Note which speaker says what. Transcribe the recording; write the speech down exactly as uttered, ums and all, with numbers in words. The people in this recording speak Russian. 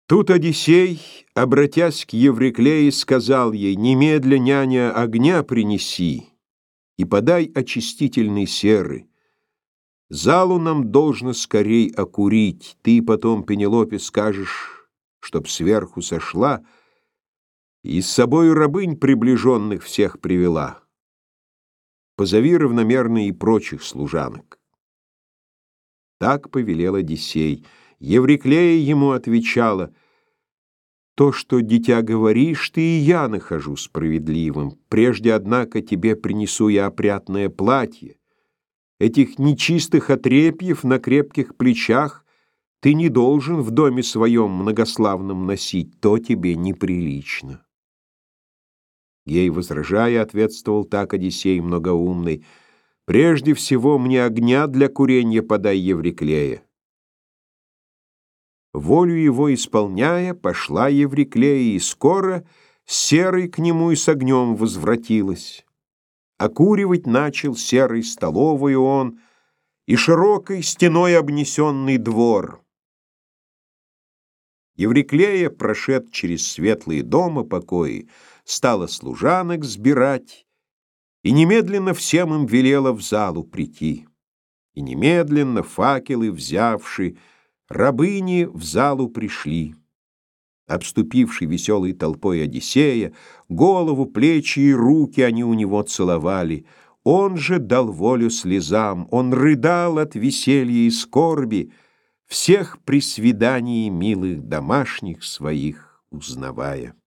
Speaker 1: Тут Одиссей, обратясь к Евриклее, сказал ей: «Немедля, няня, огня принеси и подай очистительной серы. Залу нам должно скорей окурить. Ты потом Пенелопе скажешь, чтоб сверху сошла и с собою рабынь приближенных всех привела. Позови равномерно и прочих служанок». Так повелел Одиссей. Евриклея ему отвечала: «То, что, дитя, говоришь, ты, и я нахожу справедливым. Прежде, однако, тебе принесу я опрятное платье. Этих нечистых отрепьев на крепких плечах ты не должен в доме своем многославном носить, то тебе неприлично». Ей возражая, ответствовал так Одиссей многоумный: «Прежде всего мне огня для куренья подай, Евриклея». Волю его исполняя, пошла Евриклея, и скоро серый к нему и с огнем возвратилась. Окуривать начал серой столовую он и широкой стеной обнесенный двор. Евриклея, прошед через светлые дома покои, стала служанок сбирать и немедленно всем им велела в залу прийти. И немедленно, факелы взявши, рабыни в залу пришли. Обступивши веселой толпой Одиссея, голову, плечи и руки они у него целовали. Он же дал волю слезам, он рыдал от веселья и скорби, всех при свидании милых домашних своих узнавая.